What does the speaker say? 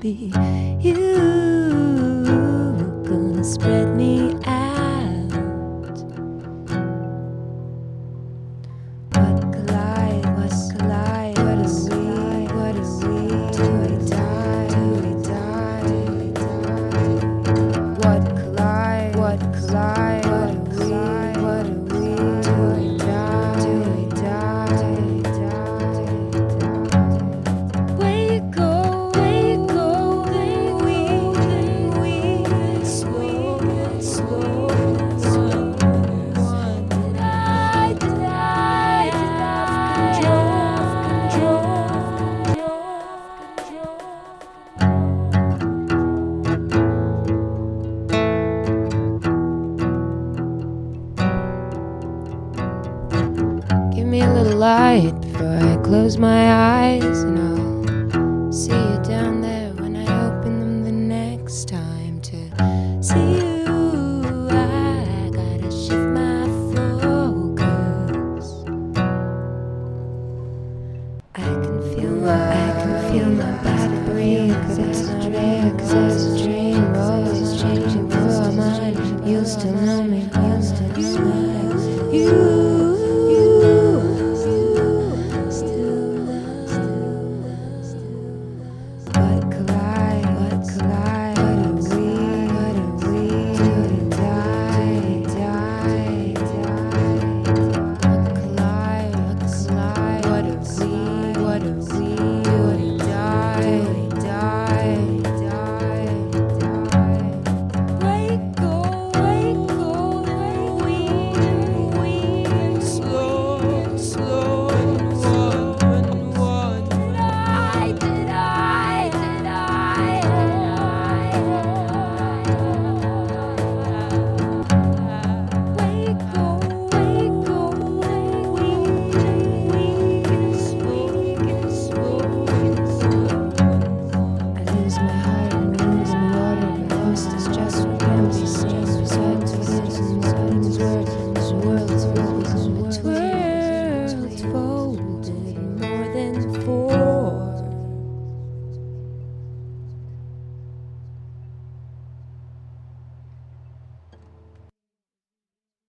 be you. Gonna spread me out. What collide, what collide, what is we, what is we, do we die, do we die, do we die? What collide, what collide, what are we, what are we, do we die, do we die, do we die? Where you go, we slow, slow, slow. Did I have control? Give me a little light before I close my eyes, and I'll see you down there when I open them the next time to see you. I gotta shift my focus. I can feel my body breathe, 'cause it's not real, 'cause it's